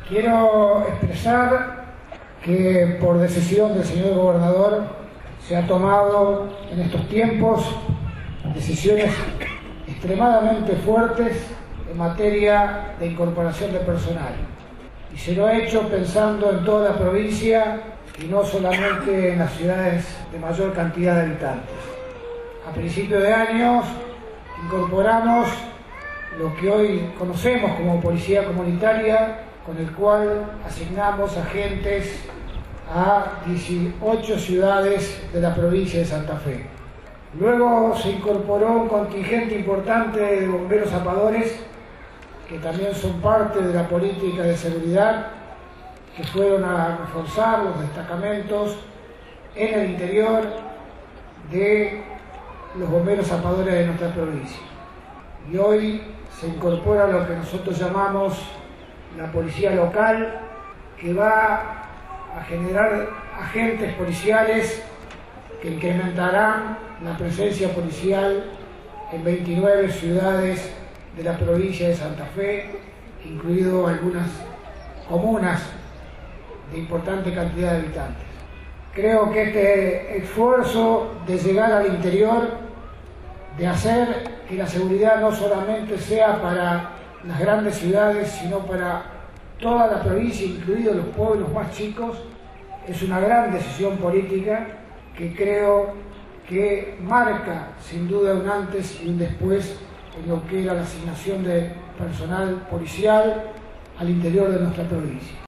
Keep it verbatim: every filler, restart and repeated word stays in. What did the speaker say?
Quiero expresar que por decisión del señor gobernador se ha tomado en estos tiempos decisiones extremadamente fuertes en materia de incorporación de personal. Y se lo ha hecho pensando en toda la provincia y no solamente en las ciudades de mayor cantidad de habitantes. A principios de años incorporamos lo que hoy conocemos como policía comunitaria, con el cual asignamos agentes a dieciocho ciudades de la provincia de Santa Fe. Luego se incorporó un contingente importante de bomberos zapadores, que también son parte de la política de seguridad, que fueron a reforzar los destacamentos en el interior de los bomberos zapadores de nuestra provincia. Y hoy se incorpora lo que nosotros llamamos la policía local, que va a generar agentes policiales que incrementarán la presencia policial en veintinueve ciudades de la provincia de Santa Fe, incluido algunas comunas de importante cantidad de habitantes. Creo que este esfuerzo de llegar al interior, de hacer que la seguridad no solamente sea para las grandes ciudades, sino para toda la provincia, incluidos los pueblos más chicos, es una gran decisión política que creo que marca sin duda un antes y un después en lo que era la asignación de personal policial al interior de nuestra provincia.